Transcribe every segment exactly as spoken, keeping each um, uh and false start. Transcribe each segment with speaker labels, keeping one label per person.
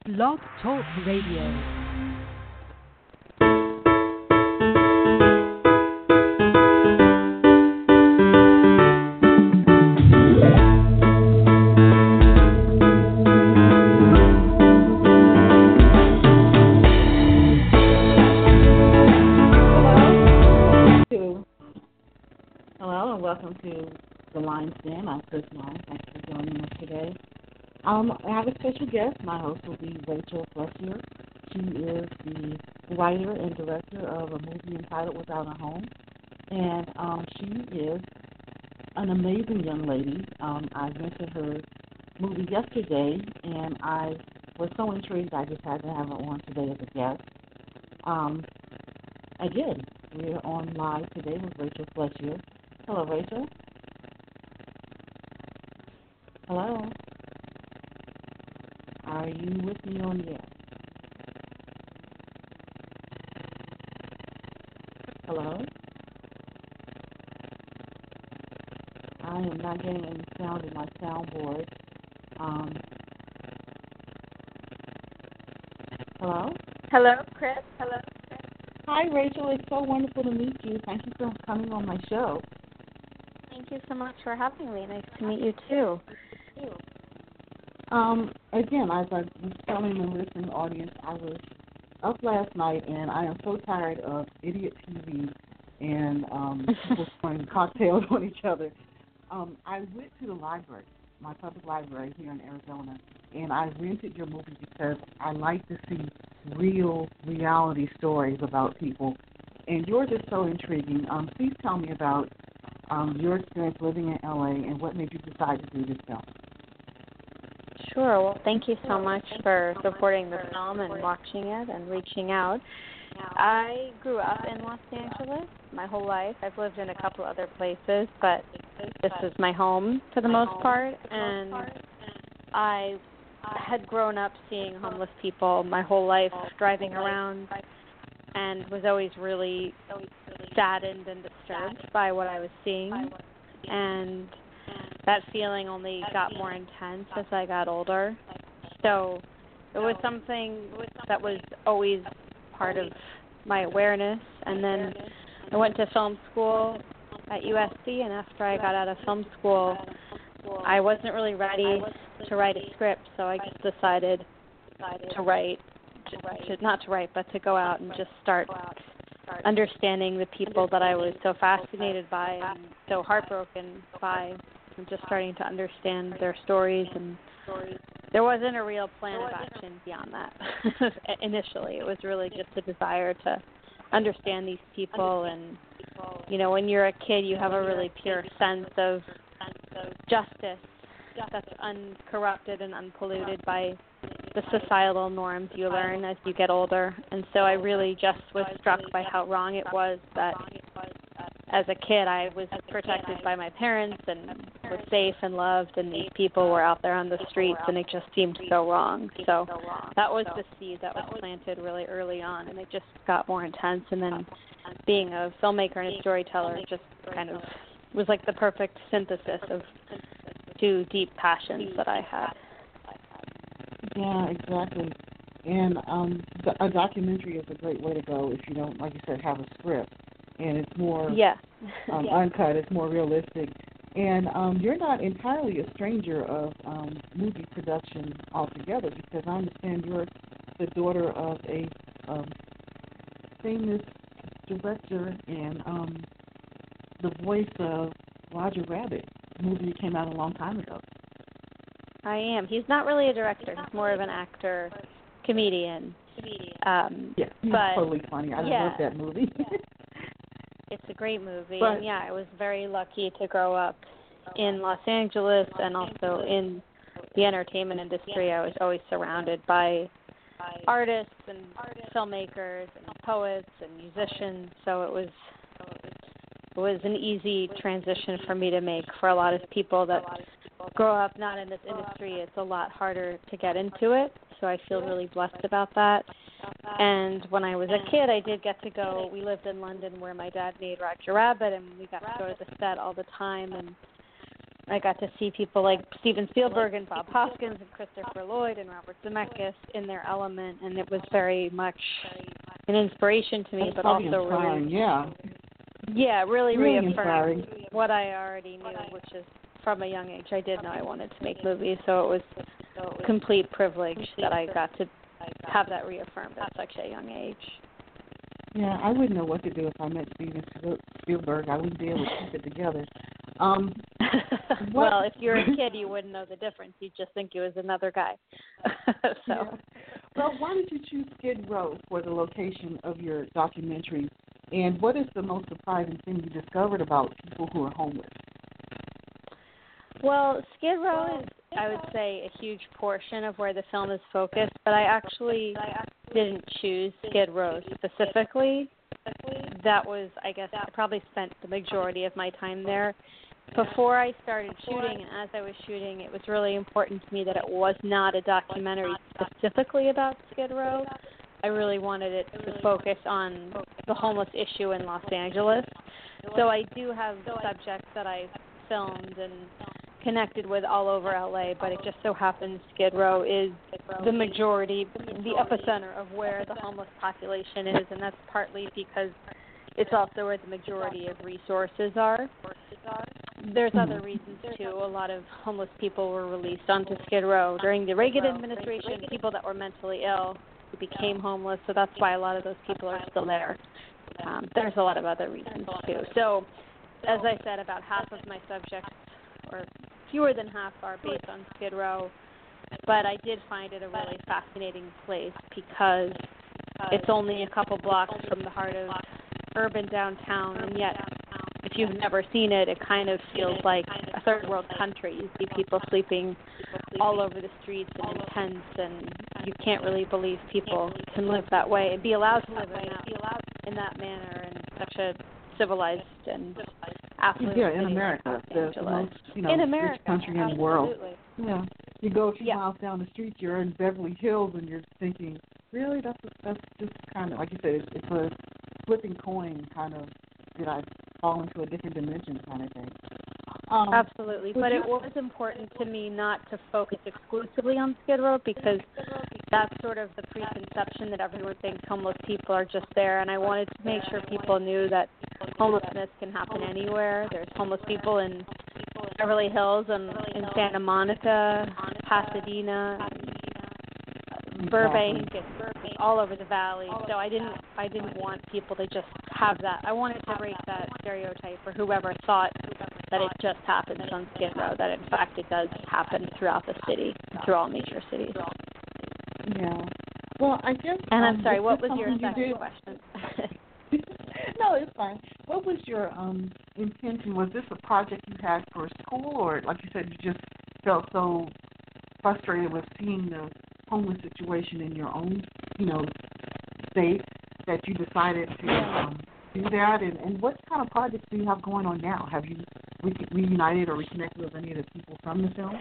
Speaker 1: Blog Talk Radio.
Speaker 2: Welcome to the Lion's Den. I'm Chris Lyons. Thanks for joining us today. Um, I have a special guest. My host will be Rachel Fleshier. She is the writer and director of a movie entitled Without a Home, and um, she is an amazing young lady. Um, I rented her movie yesterday, and I was so intrigued I just had to have her on today as a guest. Um, again, we're on live today with Rachel Fleshier. Hello, Rachel. Hello. Are you with me on the air? Hello? I am not getting any sound in my soundboard. Um, hello?
Speaker 3: Hello, Chris. Hello.
Speaker 2: Hi, Rachel. It's so wonderful to meet you. Thank you for coming on my show.
Speaker 3: Thank you so much for having me. Nice to meet you, too.
Speaker 2: Um, again, as I was telling the listening audience, I was up last night, and I am so tired of idiot T V and um, people pouring cocktails on each other. Um, I went to the library, my public library here in Arizona, and I rented your movie because I like to see real reality stories about people, and yours is so intriguing. Um, please tell me about um, your experience living in L A and what made you decide to do this film.
Speaker 3: Sure. Well, thank you so much for supporting the film and watching it and reaching out. I grew up in Los Angeles my whole life. I've lived in a couple other places, but this is my home for the most part, and I had grown up seeing homeless people my whole life, driving around, and was always really saddened and disturbed by what I was seeing. And that feeling only got more intense as I got older. So it was something that was always part of my awareness. And then I went to film school at U S C, and after I got out of film school, I wasn't really ready to write a script, so I just decided to write, to, not to write, but to go out and just start understanding the people that I was so fascinated by and so heartbroken by, and just starting to understand their stories. And there wasn't a real plan of action beyond that. Initially, it was really just a desire to understand these people. And, you know, when you're a kid, you have a really pure sense of justice that's uncorrupted and unpolluted by the societal norms you learn as you get older. And so I really just was struck by how wrong it was that as a kid I was protected by my parents and was safe and loved, and these people were out there on the streets, and it just seemed so wrong. So that was the seed that was planted really early on, and it just got more intense. And then being a filmmaker and a storyteller just kind of was like the perfect synthesis of two deep passions that I had.
Speaker 2: Yeah, exactly. And um, a documentary is a great way to go if you don't, like you said, have a script. And it's more
Speaker 3: yeah.
Speaker 2: um,
Speaker 3: yeah.
Speaker 2: uncut, it's more realistic. And um, you're not entirely a stranger of um, movie production altogether, because I understand you're the daughter of a um, famous director and um, the voice of Roger Rabbit, a movie that came out a long time ago.
Speaker 3: I am. He's not really a director. He's more of an actor, comedian. Um,
Speaker 2: yeah, he's
Speaker 3: but,
Speaker 2: totally funny. I
Speaker 3: yeah.
Speaker 2: love that movie.
Speaker 3: It's a great movie.
Speaker 2: But,
Speaker 3: and, yeah, I was very lucky to grow up in Los Angeles and also in the entertainment industry. I was always surrounded by artists and filmmakers and poets and musicians, so it was it was an easy transition for me to make. For a lot of people that grow up not in this industry, it's a lot harder to get into it, so I feel really blessed about that. And when I was a kid, I did get to go, we lived in London where my dad made Roger Rabbit, and we got to go to the set all the time, and I got to see people like Steven Spielberg and Bob Hoskins and Christopher Lloyd and Robert Zemeckis in their element, and it was very much an inspiration to me,
Speaker 2: That's
Speaker 3: but
Speaker 2: probably
Speaker 3: also
Speaker 2: inspiring,
Speaker 3: really,
Speaker 2: yeah,
Speaker 3: yeah, really,
Speaker 2: really
Speaker 3: reaffirmed
Speaker 2: inspiring.
Speaker 3: what I already knew, which is from a young age I did know I wanted to make movies, so it was a complete privilege that I got to have that reaffirmed at such a young age.
Speaker 2: Yeah, I wouldn't know what to do if I met Steven Spielberg. I wouldn't be able to keep it together. Um,
Speaker 3: well, if you're a kid, you wouldn't know the difference. You'd just think he was another guy. so.
Speaker 2: Yeah. Well, why did you choose Skid Row for the location of your documentary? And what is the most surprising thing you discovered about people who are homeless?
Speaker 3: Well, Skid Row is, I would say, a huge portion of where the film is focused, but I actually didn't choose Skid Row specifically. That was, I guess, I probably spent the majority of my time there. Before I started shooting, and as I was shooting, it was really important to me that it was not a documentary specifically about Skid Row. I really wanted it to focus on the homeless issue in Los Angeles. So I do have subjects that I filmed and connected with all over L A, but it just so happens Skid Row is the majority, the epicenter of where the homeless population is, and that's partly because it's also where the majority of resources are. There's other reasons, too. A lot of homeless people were released onto Skid Row during the Reagan administration, people that were mentally ill who became homeless, so that's why a lot of those people are still there. Um, there's a lot of other reasons, too. So, as I said, about half of my subjects, or fewer than half, are based on Skid Row, but I did find it a really fascinating place because it's only a couple blocks from the heart of urban downtown, and yet if you've never seen it, it kind of feels like a third world country. You see people sleeping all over the streets and in tents, and you can't really believe people can live that way and be allowed to live in that, in that manner in such a civilized and affluent
Speaker 2: yeah,
Speaker 3: city
Speaker 2: in
Speaker 3: like
Speaker 2: America,
Speaker 3: Los
Speaker 2: the
Speaker 3: Angeles.
Speaker 2: most, you know,
Speaker 3: in
Speaker 2: rich
Speaker 3: America,
Speaker 2: country in
Speaker 3: absolutely.
Speaker 2: the world. Yeah, you go a few
Speaker 3: yeah.
Speaker 2: miles down the street, you're in Beverly Hills, and you're thinking, really, that's that's just kind of like you said, it's, it's a flipping coin kind of. Did I fall into a different dimension kind of thing? Um,
Speaker 3: Absolutely, but it was important to me not to focus exclusively on Skid Row because that's sort of the preconception that everyone thinks homeless people are just there, and I wanted to make sure people knew that homelessness can happen anywhere. There's homeless people in Beverly Hills and in Santa Monica, Pasadena, Burbank, and all over the valley. So I didn't, I didn't want people to just have that. I wanted to break that stereotype for whoever thought that it just happens on Skid Row. That in fact it does happen throughout the city, through all major cities.
Speaker 2: Yeah. Well, I guess.
Speaker 3: And I'm
Speaker 2: um,
Speaker 3: sorry. What was your
Speaker 2: you
Speaker 3: second
Speaker 2: did?
Speaker 3: question?
Speaker 2: No, it's fine. What was your um, intention? Was this a project you had for school, or like you said, you just felt so frustrated with seeing the homeless situation in your own, you know, state that you decided to um, do that? And, and what kind of projects do you have going on now? Have you re- reunited or reconnected with any of the people from the film?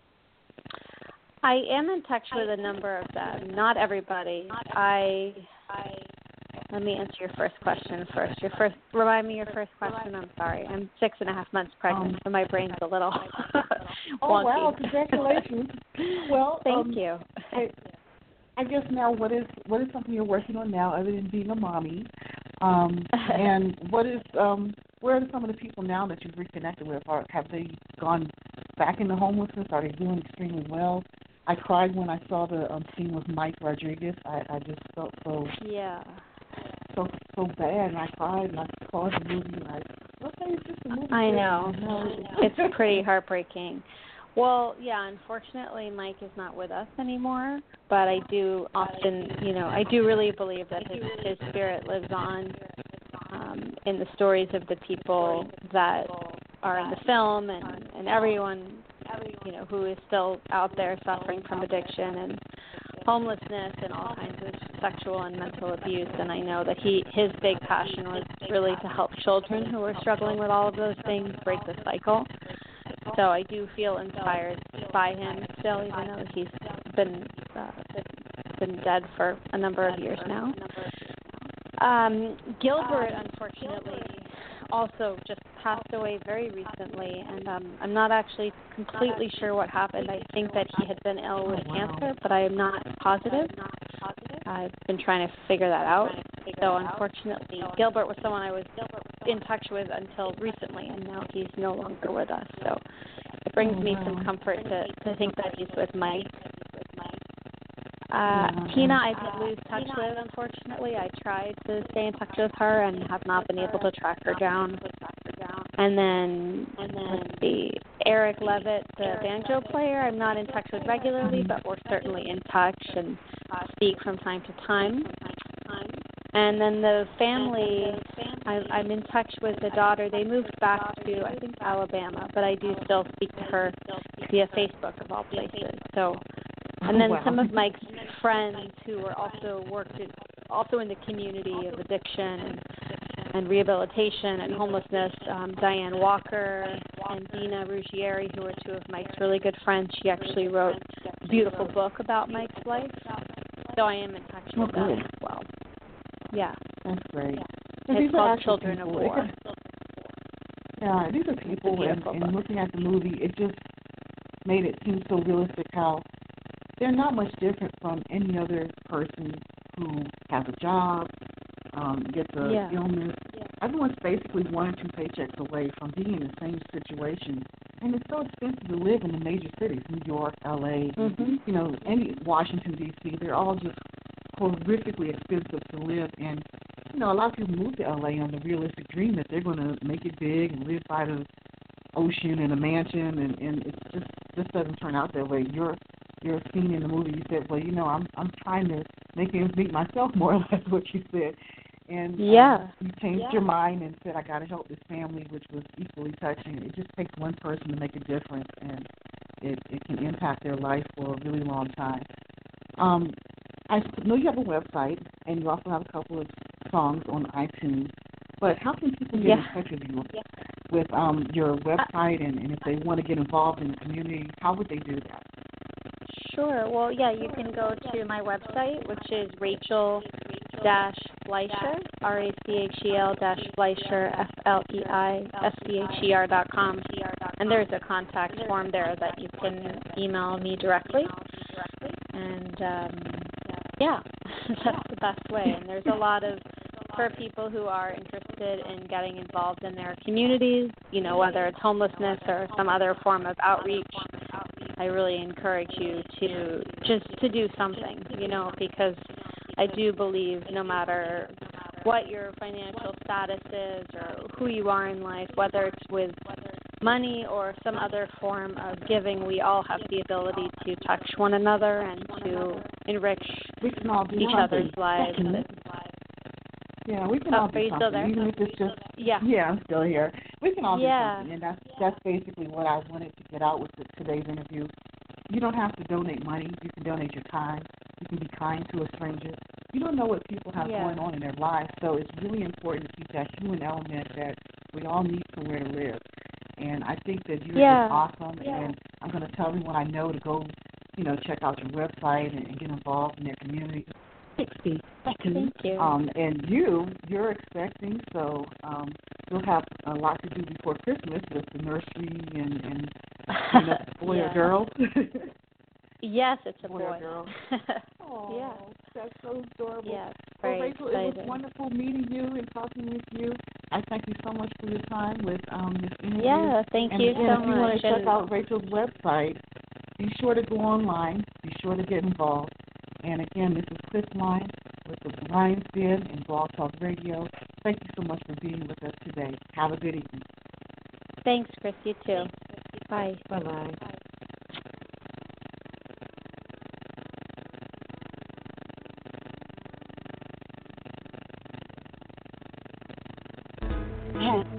Speaker 3: I am in touch with a number of them. Not everybody. I. Let me answer your first question first. Your first, remind me your first question. I'm sorry. I'm six and a half months pregnant, um, so my brain's a little
Speaker 2: oh,
Speaker 3: wonky.
Speaker 2: wow! Congratulations. Well,
Speaker 3: thank
Speaker 2: um,
Speaker 3: you.
Speaker 2: I, I guess now, what is what is something you're working on now, other than being a mommy? Um, and what is um, where are some of the people now that you've reconnected with? Are, have they gone back into homelessness? Are they doing extremely well? I cried when I saw the um, scene with Mike Rodriguez. I, I just felt so
Speaker 3: yeah.
Speaker 2: so so bad, and I cried, and I called the movie, and I okay, it's just a movie.
Speaker 3: I know. It's pretty heartbreaking. Well, yeah, unfortunately, Mike is not with us anymore, but I do often, you know, I do really believe that his, his spirit lives on um, in the stories of the people that are in the film and, and everyone, you know, who is still out there suffering from addiction and homelessness and all kinds of sexual and mental abuse. And I know that he his big passion was really to help children who are struggling with all of those things break the cycle. So I do feel inspired by him still, even though he's been uh, been dead for a number of years now. Um, Gilbert, unfortunately, also just passed away very recently, and um, I'm not actually completely sure what happened. I think that he had been ill with
Speaker 2: Oh, wow.
Speaker 3: cancer, but I am not positive. I've been trying to figure that out. So unfortunately, Gilbert was someone I was in touch with until recently, and now he's no longer with us. So it brings
Speaker 2: Oh,
Speaker 3: me
Speaker 2: wow.
Speaker 3: some comfort to, to think that he's with Mike. Uh,
Speaker 2: Yeah.
Speaker 3: Tina, I did lose touch with, unfortunately. I tried to stay in touch with her and have not been able to track her down. And then, let's see, Eric Levitt, the banjo player, I'm not in touch with regularly, but we're certainly in touch and speak from time to time. And then the family, I, I'm in touch with the daughter. They moved back to, I think, Alabama, but I do still speak to her via Facebook, of all places. So, and then
Speaker 2: Oh, wow.
Speaker 3: some of Mike's friends who are also worked in, also in the community of addiction and, and rehabilitation and homelessness, um, Diane Walker and Dina Ruggieri, who are two of Mike's really good friends. She actually wrote a beautiful book about Mike's life. So I am in touch
Speaker 2: Oh,
Speaker 3: with them
Speaker 2: good.
Speaker 3: as well. Yeah.
Speaker 2: That's great. So
Speaker 3: It's
Speaker 2: these are
Speaker 3: called
Speaker 2: actual
Speaker 3: Children of
Speaker 2: people.
Speaker 3: War.
Speaker 2: Yeah, these are people, and,
Speaker 3: beautiful
Speaker 2: and
Speaker 3: book.
Speaker 2: looking at the movie, it just made it seem so realistic how they're not much different from any other person who has a job, um, gets a
Speaker 3: Yeah.
Speaker 2: illness. Everyone's basically one or two paychecks away from being in the same situation. And it's so expensive to live in the major cities, New York, L A,
Speaker 3: Mhm.
Speaker 2: you know, any Washington, D C. They're all just horrifically expensive to live. And, you know, a lot of people move to L A on the realistic dream that they're going to make it big and live by the ocean in a mansion, and, and it just just doesn't turn out that way. You're you're scene in the movie, you said, well, you know, I'm I'm trying to make ends meet myself, more or less what you said. And
Speaker 3: Yeah.
Speaker 2: um, you changed
Speaker 3: Yeah.
Speaker 2: your mind and said, I got to help this family, which was equally touching. It just takes one person to make a difference, and it, it can impact their life for a really long time. Um, I know you have a website, and you also have a couple of songs on iTunes, but how can people get
Speaker 3: Yeah.
Speaker 2: in touch with you with um, your website, and, and if they want to get involved in the community, how would they do that?
Speaker 3: Sure. Well, yeah, you can go to my website, which is Rachel dash Fleischer, R A C H E L dash Fleischer, F L E I S C H E R dot com, and there's a contact form there that you can email me directly. And um, yeah, that's the best way. And there's a lot of, for people who are interested in getting involved in their communities, you know, whether it's homelessness or some other form of outreach, I really encourage you to just to do something, you know, because I do believe no matter what your financial status is or who you are in life, whether it's with money or some other form of giving, we all have the ability to touch one another and to enrich
Speaker 2: We can all do
Speaker 3: each
Speaker 2: something.
Speaker 3: other's lives.
Speaker 2: Mhm. Yeah, we can
Speaker 3: Oh,
Speaker 2: all
Speaker 3: are
Speaker 2: do
Speaker 3: you still
Speaker 2: something,
Speaker 3: there?
Speaker 2: even if it's just,
Speaker 3: Yeah.
Speaker 2: yeah, I'm still here. We can all
Speaker 3: Yeah.
Speaker 2: do something, and that's, that's basically what I wanted to get out with the, today's interview. You don't have to donate money. You can donate your time. You can be kind to a stranger. You don't know what people have
Speaker 3: Yeah.
Speaker 2: going on in their lives, so it's really important to keep that human element that we all need somewhere to live. And I think that you're
Speaker 3: Yeah.
Speaker 2: just awesome,
Speaker 3: Yeah.
Speaker 2: and I'm going to tell everyone I know to go, you know, check out your website and, and get involved in their community. sixty seconds.
Speaker 3: Thank you.
Speaker 2: Um, and you, you're expecting, so um, you'll have a lot to do before Christmas with the nursery and, and you know, boy
Speaker 3: Yeah.
Speaker 2: or girl.
Speaker 3: Yes, it's a
Speaker 2: boy.
Speaker 3: boy.
Speaker 2: or girl. Oh,
Speaker 3: Yeah.
Speaker 2: that's so adorable.
Speaker 3: Yeah, it's
Speaker 2: Well,
Speaker 3: very
Speaker 2: Rachel, it
Speaker 3: exciting.
Speaker 2: was wonderful meeting you and talking with you. I thank you so much for your time with um, this interview.
Speaker 3: Yeah, thank
Speaker 2: and
Speaker 3: you
Speaker 2: again,
Speaker 3: so
Speaker 2: if you want
Speaker 3: much.
Speaker 2: to check
Speaker 3: And-
Speaker 2: out Rachel's website, be sure to go online. Be sure to get involved. And again, this is Chris Lyons with the Lions Den and Blog Talk Radio. Thank you so much for being with us today. Have a good evening.
Speaker 3: Thanks, Chris. You too. Bye.
Speaker 2: Bye-bye. Bye.